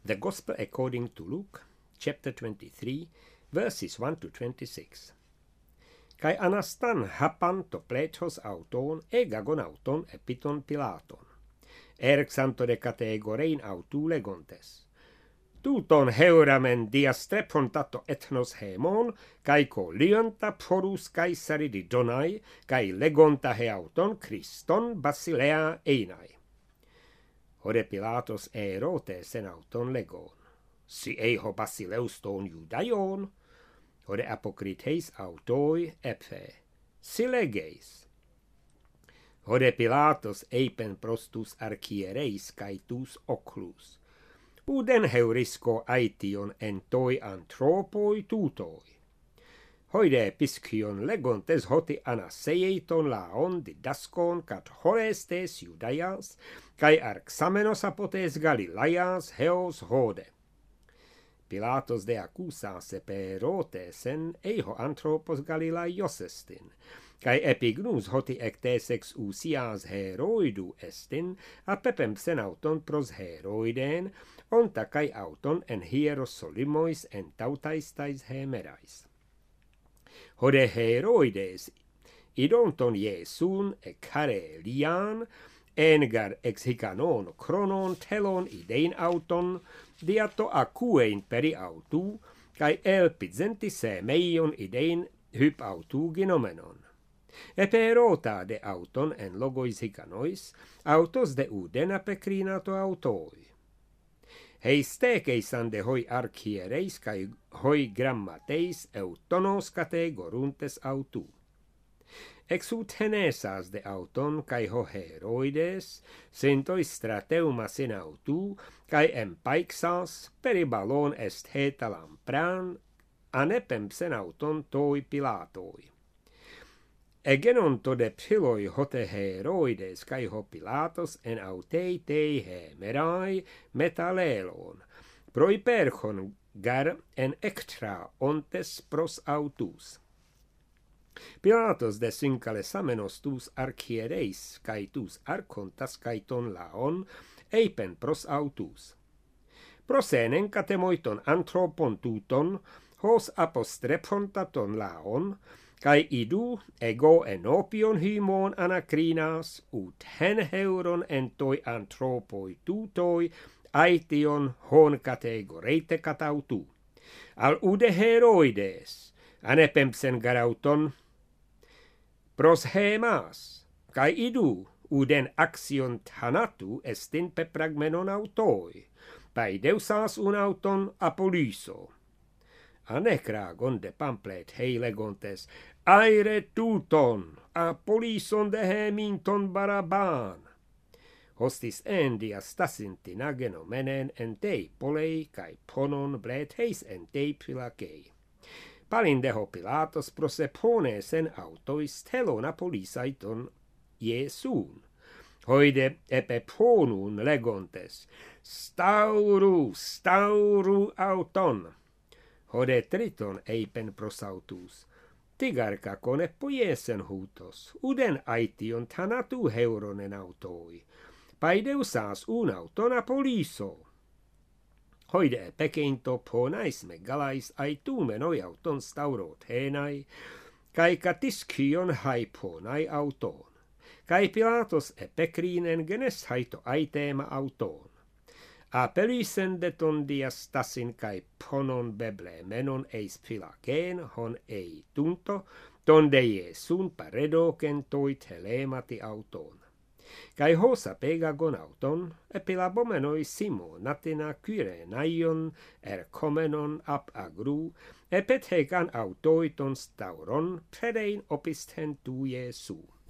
The Gospel according to Luke, chapter 23, verses 1 to 26. Kai anastan hapan to plethos auton egagon auton epiton Pilaton. Erxanto de categorein autu legontes. Tuton heuramen diastrepon tato ethnos hemon, kai ko lianta porus caesari di donai, kai legonta he auton Christon Basilea einai. Ode Pilatos erote sen auton legon. Si eho Basileus ton Judaion, ode apokrites autoi ephe. Si legeis. Ode Pilatos eipen prostus archiereis caetus oclus. Uden heurisco aition en toi anthropoi tutoi. Hoide piscion legontes hoti anaseiton laon didascon cat horestes Judaias, cae arxamenos apotes Galilaias heos hode. Pilatos de accusase perotesen eiho anthropos Galilaios estin, cae epignus hoti ectesex usias heroidu estin, apepem sen auton pros heroiden, onta cae auton en hieros solimois en tautaistais hemerais. Hode heroides idonton Iesun e Karelian, engar ex hicanon chronon telon idein auton, diato acuein peri autu, cae elpizenti se meion idein hyp autu ginomenon. Eperota de auton en logois hicanois, autos de udena pecrinato autoi. Heisteceis de hoi archiereis cae hoi grammateis eutonos categoruntes autu. Exut henesas de auton cae ho heroides, sentois strateumas in autu, cae empaixas peribalon est heta lampran, anepem sen auton toi Pilatoi. Egenonto de piloi hote heroides cae ho Pilatos en autei tei hemerai metalelon, proiperchon gar en ectra ontes pros autus. Pilatos de syncalesamenos tus archiereis cae tus archontas caeton laon eipen pros autus. Prosenen catemoiton anthropon tuton, hos apostrepontaton laon, cae idu ego enopion hymon anacrinas, ut hen heuron entoi anthropoi tutoi, aition hon categoreite catautu. Al ude heroides, anepempsen garauton, pros hemas, cae idu uden action thanatu estin pepragmenon autoi, paideusas un auton apoliso. Anecragon de pamphlet hei legontes, aere tuton, apolison de heminton Baraban. Hostis endia stasintin agenomenen en tei polei, cae ponon bletheis en tei pilacei. Palindeho Pilatos prosepones en autois telon apolisaiton Iesun. Hoide epeponun legontes, stauru auton. Hode triton eipen pros autus, tigarca con epoiesen hutos, uden aition thanatu heuronen autoi, paideusas un auton apoliso. Hoide epekeinto ponais megalais aitumenoi auton staurot henai, cae catiscion haiponai auton, cae Pilatos epecrinen genes haito aitema auton. Apelisen de ton diastasin cae ponon beblemenon eis pilageen hon ei tunto, donde Iesun paredocen toi telemati auton. Cae hosa pegagon auton, epilabomenoi simo natina kyrenaion ercomenon ap agru, epethegan autoiton stauron predein opisten tu Iesu.